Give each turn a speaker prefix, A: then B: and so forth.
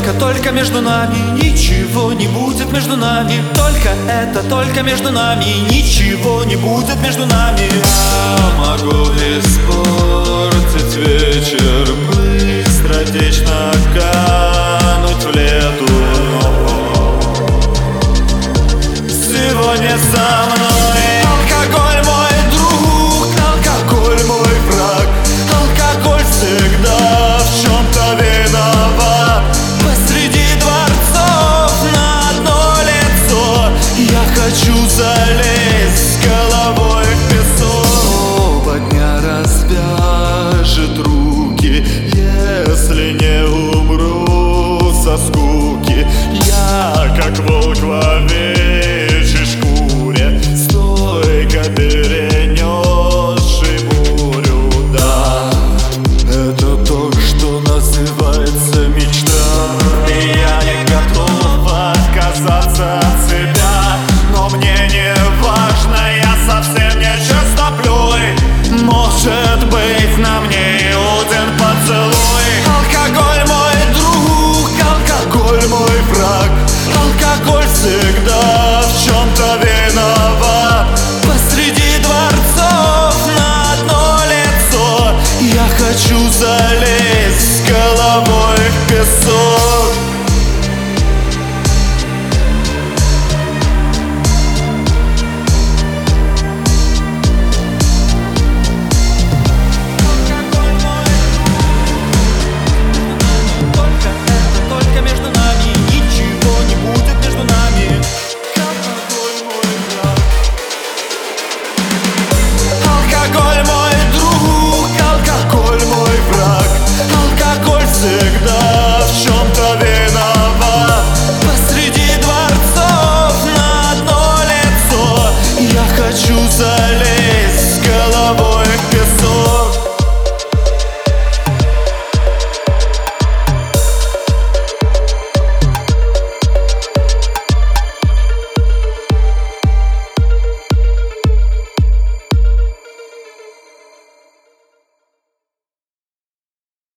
A: только между нами, ничего не будет между нами. Только между нами, ничего не будет между нами.
B: Я могу испортить вечер, быстротечно кануть в лету. Сегодня со мной алкоголь мой друг, алкоголь мой враг. Алкоголь всегда в чем-то виноват. Посреди дворцов на одно лицо я хочу залезть с головой в песок. Оба дня развяжет руки, если не умру со скуки. Я как волк в овечьей шкуре, стойко перенесший бурю. Да, это то, что называется мечта. И я не готов отказаться от себя, но мне не важно, я совсем не чистоплюй. Может быть, на мне Иудин